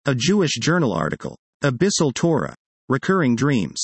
A Jewish journal article. Abyssal Torah. Recurring dreams.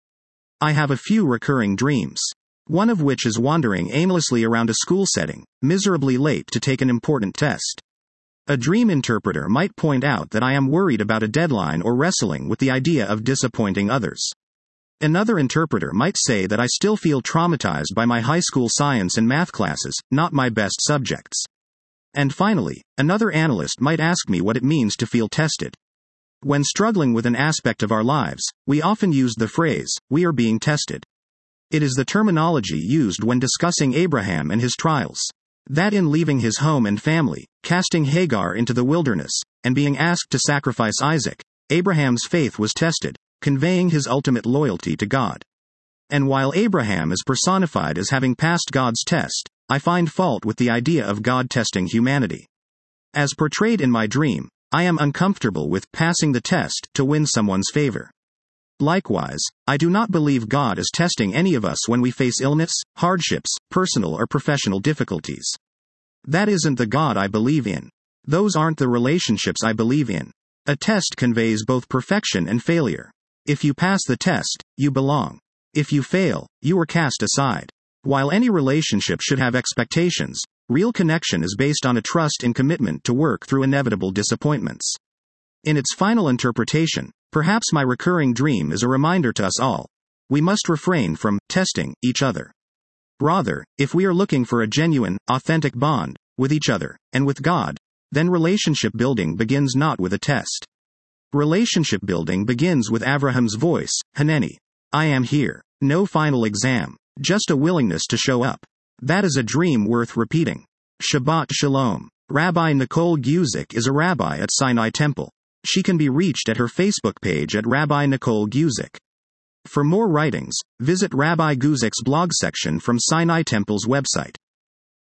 I have a few recurring dreams. One of which is wandering aimlessly around a school setting, miserably late to take an important test. A dream interpreter might point out that I am worried about a deadline or wrestling with the idea of disappointing others. Another interpreter might say that I still feel traumatized by my high school science and math classes, not my best subjects. And finally, another analyst might ask me what it means to feel tested. When struggling with an aspect of our lives, we often use the phrase, "we are being tested." It is the terminology used when discussing Abraham and his trials. That in leaving his home and family, casting Hagar into the wilderness, and being asked to sacrifice Isaac, Abraham's faith was tested, conveying his ultimate loyalty to God. And while Abraham is personified as having passed God's test, I find fault with the idea of God testing humanity. As portrayed in my dream, I am uncomfortable with passing the test to win someone's favor. Likewise, I do not believe God is testing any of us when we face illness, hardships, personal or professional difficulties. That isn't the God I believe in. Those aren't the relationships I believe in. A test conveys both perfection and failure. If you pass the test, you belong. If you fail, you are cast aside. While any relationship should have expectations, real connection is based on a trust and commitment to work through inevitable disappointments. In its final interpretation, perhaps my recurring dream is a reminder to us all. We must refrain from testing each other. Rather, if we are looking for a genuine, authentic bond with each other and with God, then relationship building begins not with a test. Relationship building begins with Abraham's voice, Haneni. I am here. No final exam, just a willingness to show up. That is a dream worth repeating. Shabbat Shalom. Rabbi Nicole Guzik is a rabbi at Sinai Temple. She can be reached at her Facebook page at Rabbi Nicole Guzik. For more writings, visit Rabbi Guzik's blog section from Sinai Temple's website.